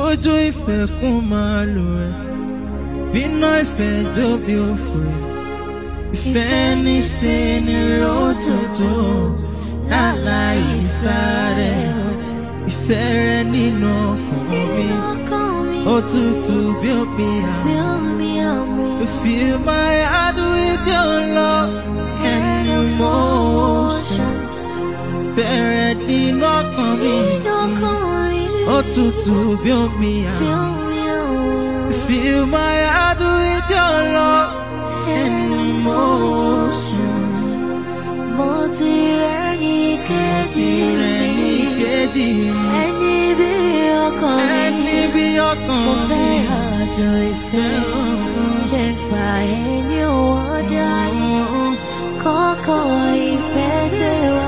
Ojú ìfẹ́ kún máa lò ẹ́, bínú ìfẹ́ jó bí òfò ẹ̀. Ìfẹ́ ní ṣe ni lójoojó, láláì sáré. Ìfẹ́ rẹ nínú ọkàn mi, ó tutù bí omi àmú. You fill my heart with your love and emotions. Ìfẹ́ rẹ nínú ọkàn mi, ó tutù bí omi àmú. You fill my heart with your love and emotions. Mo ti rẹ́ ní kejì mi, ẹni bí ọkàn mi, mo fẹ́ àjò ìfẹ́, ṣe fà ẹni ò wọ́n dání, kọ́kọ́ ìfẹ́ gbé wá.